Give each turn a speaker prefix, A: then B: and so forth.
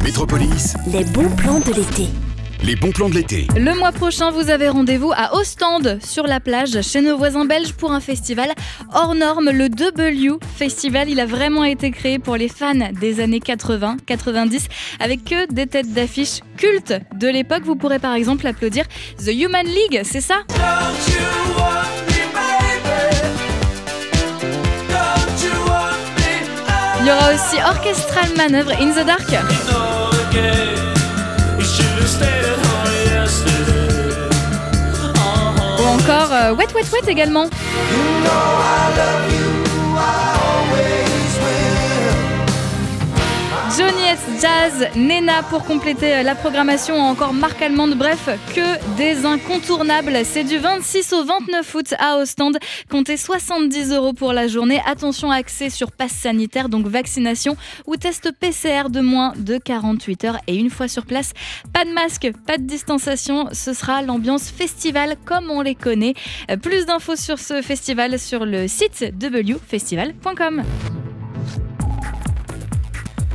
A: Métropolis,
B: Les bons plans de l'été.
A: les bons plans de l'été.
C: Le mois prochain, vous avez rendez-vous à Ostende, sur la plage, chez nos voisins belges, pour un festival hors norme, le W Festival. Il a vraiment été créé pour les fans des années 80-90, avec que des têtes d'affiche cultes de l'époque. Vous pourrez par exemple applaudir The Human League, c'est ça ? Il y aura aussi Orchestral Manœuvre in the Dark. Ou encore Wet Wet Wet également. Johnny S. Jazz, Nena pour compléter la programmation, encore Marc Allemande, bref, que des incontournables. C'est du 26 au 29 août à Ostende. Comptez 70 € pour la journée. Attention, accès sur passe sanitaire, donc vaccination ou test PCR de moins de 48 heures. Et une fois sur place, pas de masque, pas de distanciation. Ce sera l'ambiance festival comme on les connaît. Plus d'infos sur ce festival sur le site wfestival.com.